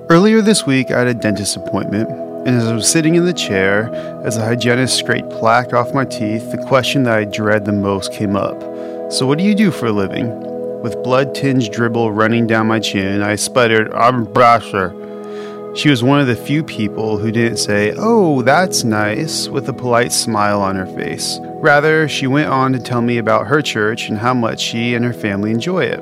Earlier this week, I had a dentist appointment, and as I was sitting in the chair, as the hygienist scraped plaque off my teeth, the question that I dread the most came up. So what do you do for a living? With blood-tinged dribble running down my chin, I sputtered, "I'm a brasher." She was one of the few people who didn't say, "Oh, that's nice," with a polite smile on her face. Rather, she went on to tell me about her church and how much she and her family enjoy it.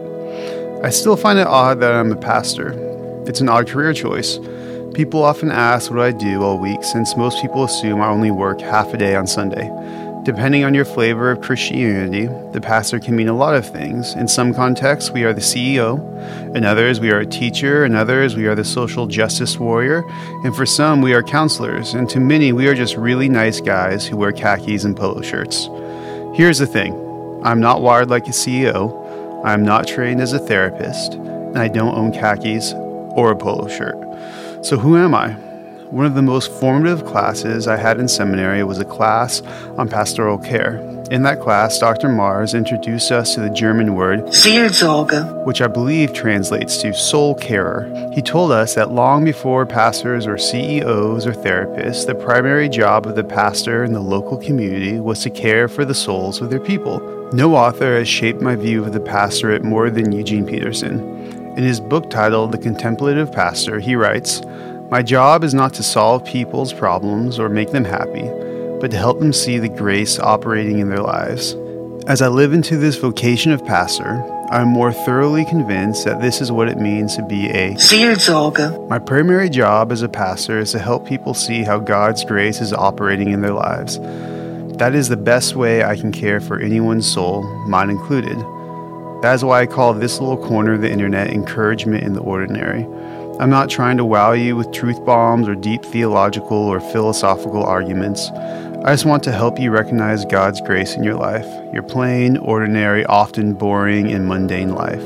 I still find it odd that I'm a pastor. It's an odd career choice. People often ask what I do all week, since most people assume I only work half a day on Sunday. Depending on your flavor of Christianity, the pastor can mean a lot of things. In some contexts, we are the CEO. In others, we are a teacher. In others, we are the social justice warrior. And for some, we are counselors. And to many, we are just really nice guys who wear khakis and polo shirts. Here's the thing. I'm not wired like a CEO. I'm not trained as a therapist. And I don't own khakis or a polo shirt. So who am I? One of the most formative classes I had in seminary was a class on pastoral care. In that class, Dr. Mars introduced us to the German word Seelsorger, which I believe translates to soul carer. He told us that long before pastors or CEOs or therapists, the primary job of the pastor in the local community was to care for the souls of their people. No author has shaped my view of the pastorate more than Eugene Peterson. In his book titled The Contemplative Pastor, he writes, "My job is not to solve people's problems or make them happy, but to help them see the grace operating in their lives." As I live into this vocation of pastor, I am more thoroughly convinced that this is what it means to be a Seelsorger. My primary job as a pastor is to help people see how God's grace is operating in their lives. That is the best way I can care for anyone's soul, mine included. That is why I call this little corner of the internet encouragement in the ordinary. I'm not trying to wow you with truth bombs or deep theological or philosophical arguments. I just want to help you recognize God's grace in your life, your plain, ordinary, often boring, and mundane life.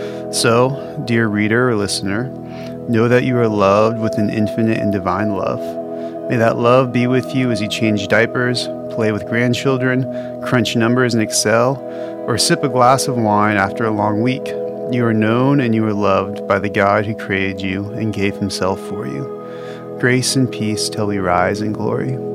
So, dear reader or listener, know that you are loved with an infinite and divine love. May that love be with you as you change diapers, play with grandchildren, crunch numbers in Excel, or sip a glass of wine after a long week. You are known and you are loved by the God who created you and gave himself for you. Grace and peace till we rise in glory.